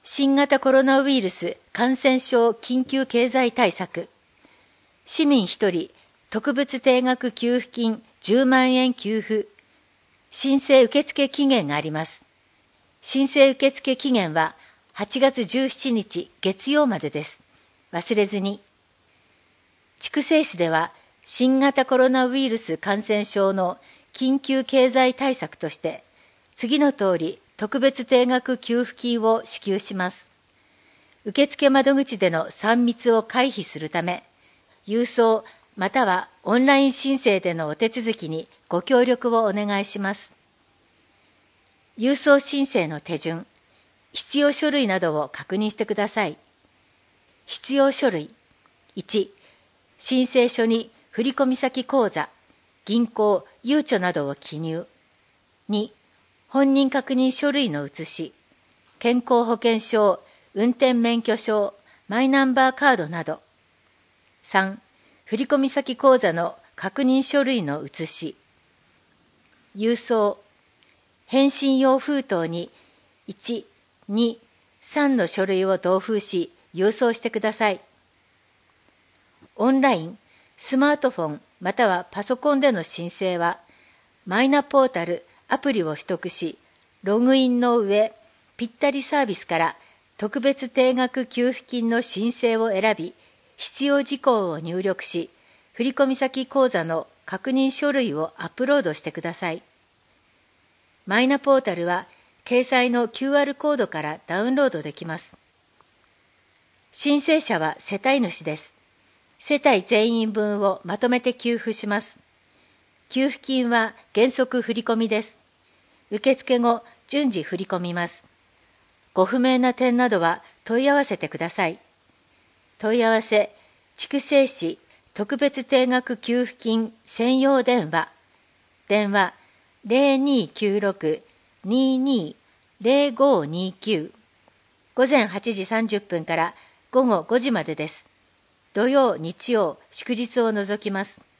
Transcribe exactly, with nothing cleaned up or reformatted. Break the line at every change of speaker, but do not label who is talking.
新型コロナウイルス感染症緊急経済対策。市民ひとり特別定額給付金じゅうまんえん給付。申請受付期限があります。申請受付期限ははちがつじゅうしちにち月曜までです。忘れずに。筑西市では新型コロナウイルス感染症の緊急経済対策として、次の通り特別定額給付金を支給します。受付窓口でのさん密を回避するため、郵送またはオンライン申請でのお手続きにご協力をお願いします。郵送申請の手順、必要書類などを確認してください。必要書類。いち、申請書に振込先口座、銀行、ゆうちょなどを記入。に、本人確認書類の写し、健康保険証、運転免許証、マイナンバーカードなど。さん、振込先口座の確認書類の写し。郵送。返信用封筒にいち、に、さんの書類を同封し、郵送してください。オンライン、スマートフォンまたはパソコンでの申請は、マイナポータル、アプリを取得し、ログインの上、ぴったりサービスから特別定額給付金の申請を選び、必要事項を入力し、振込先口座の確認書類をアップロードしてください。マイナポータルは、掲載の キューアール コードからダウンロードできます。申請者は世帯主です。世帯全員分をまとめて給付します。給付金は原則振込です。受付後、順次振り込みます。ご不明な点などは問い合わせてください。問い合わせ、筑西市特別定額給付金専用電話。電話 ゼロにーきゅうろく にーにー ゼロごにーきゅう。午前はちじさんじゅっぷんから午後ごじまでです。土曜、日曜、祝日を除きます。